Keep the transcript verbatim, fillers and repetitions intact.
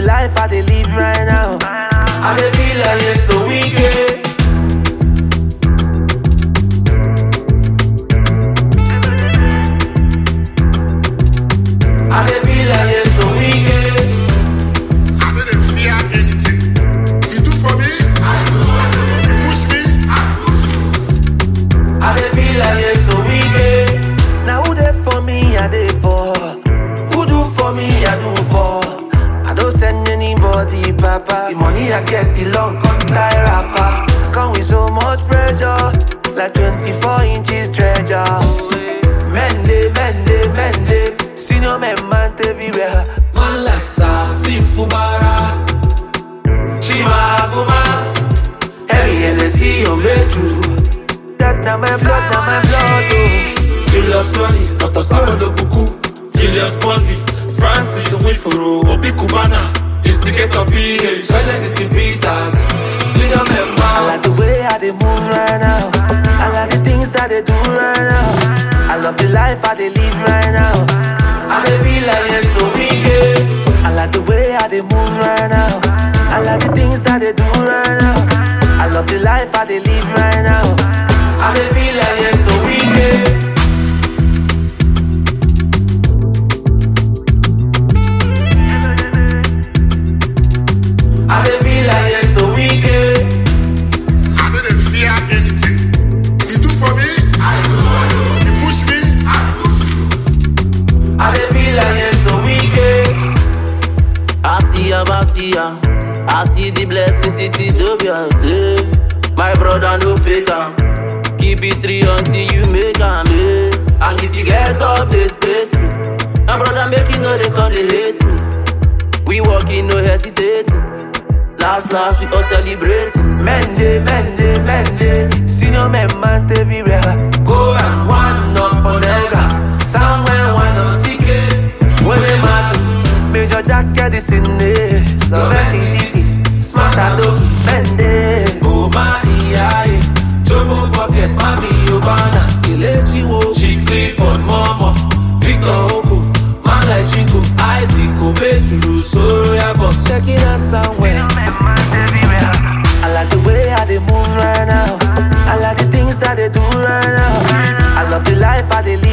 the life I dey live right now. I dey feel like it's so wicked. I dey feel like it's so wicked. I didn't fear anything. You do for me, I do. You push me, I push you. I dey feel like it's so wicked. Now who dey for me, I dey for. Who do for me, I do for. I don't send anybody, papa. The money I get, the long contact rapper. Come with so much pressure, like twenty-four inches treasure. Mende, mende, mende. Senior men man everywhere. Man like Sasi Fubara, Chima Guma. Every and they see your bedroom. That na my blood, na my blood, oh. Julius Ronnie, Doctor Samuel de Buku, Julius Bondi, Francis Wifuru, Obi Kubana, Instigator P H, Benedict Peters, Senior men man. I like the way I dey move right now. I like the things that they do right now. I love the life I dey live right now. I dey feel like it's so wicked. I like the way I dey move right now. I like the things that they do right now. I love the life I dey live right now. I dey feel like it's so wicked. I dey feel like it's so wicked. I didn't fear anything. You do for me, I do. You push me, I push you. I dey feel like it's so wicked. I see am, I see am. I see the blessings, it is obvious. Eh? My brother no fake am. Keep it three until you make am. Eh? And if you get up, they taste me. My brother make it no, they come, they hate me. We walking, no hesitating. Last, last, we all celebrate. Mende, mende, mende. Senior men man everywhere. Go and one up for nigga. Somewhere one up secret. When they matter, Major Jacket is in there. Love it easy. Smart and dope. Mende. Oh my eye. Jomo Pocket, Mami Obana. Kelechi Wo. Chief Clifford, Mama. Victor Oko. Man like Chico. Isaac Obejuru. Soria Boss. Checking out somewhere. I like the way I dey move right now. I like the things that they do right now. I love the life I dey live.